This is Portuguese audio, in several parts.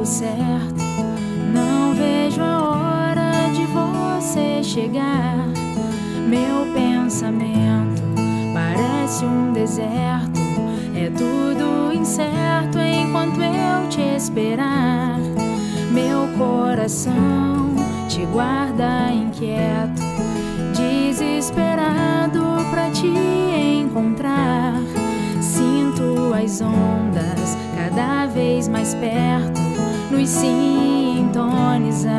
tempo certo. Não vejo a hora de você chegar. Meu pensamento parece um deserto. É tudo incerto enquanto eu te esperar. Meu coração te guarda inquieto, desesperado pra te encontrar. Sinto as ondas cada vez mais perto, nos sintonizar.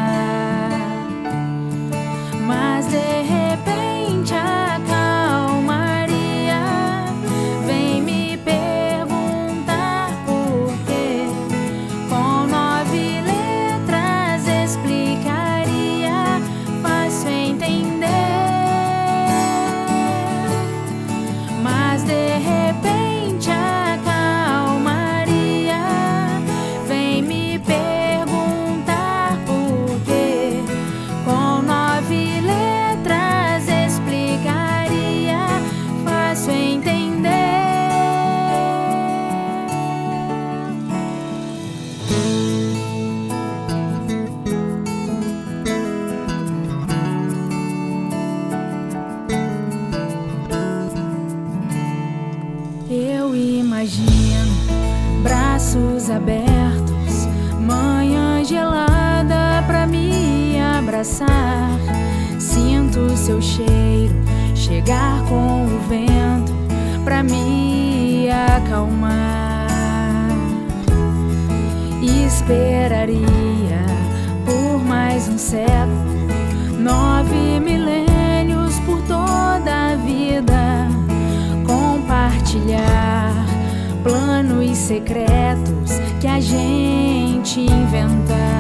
Mas de repente a calmaria vem me perguntar por quê. Com 9 letras explicaria, fácil entender. Mas de repente a calmaria vem me perguntar por quê. Com 9 letras explicaria, fácil entender. Eu imagino braços abertos, manhã gelada pra me abraçar. Sinto seu cheiro chegar com o vento pra me acalmar. Esperaria por mais um século, 9 milênios por toda a vida. Compartilhar planos secretos que a gente inventar.